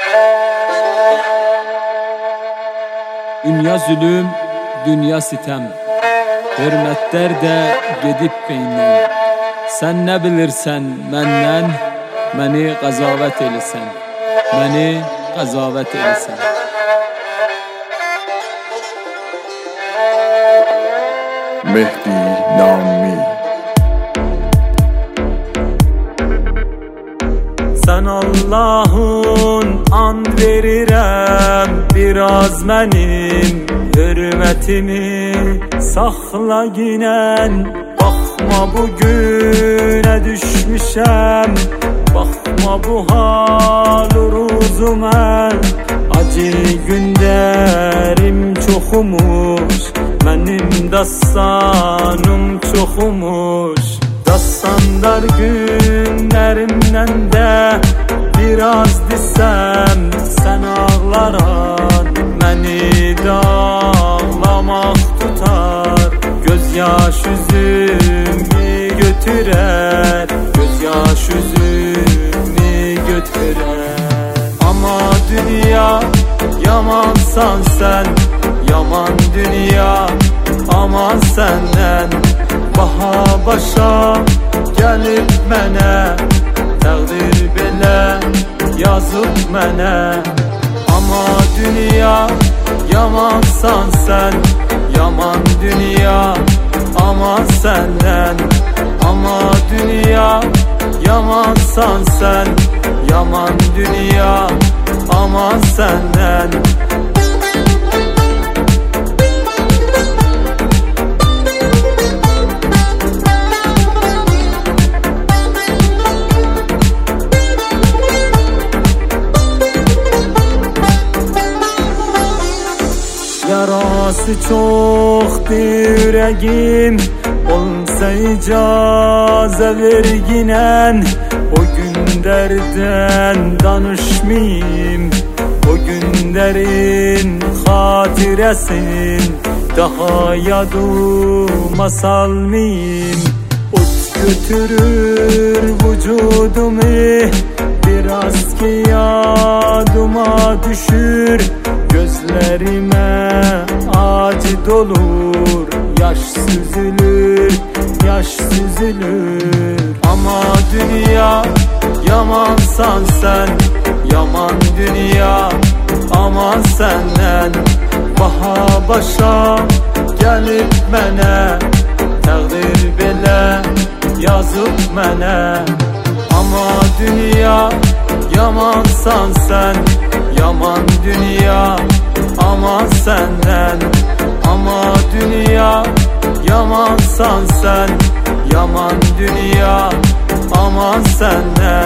Dünya zulüm, dünya sitem, hürmetler de gedip beyndən. Sen ne bilirsen menden, məni qazavət eləsən, məni qazavət eləsən. Mehdi Nami. Sen Allah'ın and verirəm, biraz mənim hürmetimi saxla ginən. Baxma bugünə düşmüşəm, baxma bu hal uruzumən. Acı günlərim çoxumuş, mənim dastanım çoxumuş. Dastanlar günlərimdən də biraz desəm, sən ağlaran məni də ağlamaq tutar. Göz yaş üzümü götürər, göz yaş üzümü götürər. Ama dünya yamansan sen, yaman dünya aman senden. Baha başa gelip mənə, təqdir belə yazıb mənə. Ama dünya yamansan sen, yaman dünya aman senden. Ama dünya yamansan sen, yaman dünya aman senden. Yarası çoxdur ürəyim, olsa icazə verginən. O günlərdən danışmayım, o günlərin xatirəsin daha yadıma salmayım. Ot götürür vücudumu, biraz ki yadıma düşür. Gözlerime acı dolur, yaş süzülür, yaş süzülür. Ama dünya yamansan sen, yaman dünya aman senden. Baha başa gelip mənə, təqdir belə yazıb mənə. Ama dünya yamansan sen, yaman dünya aman senden. Ama dünya yamansan sen, yaman dünya aman senden.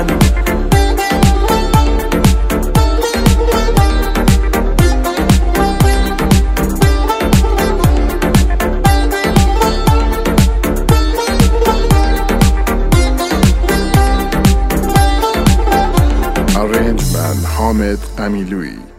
Arrangement Hamid Amiloui.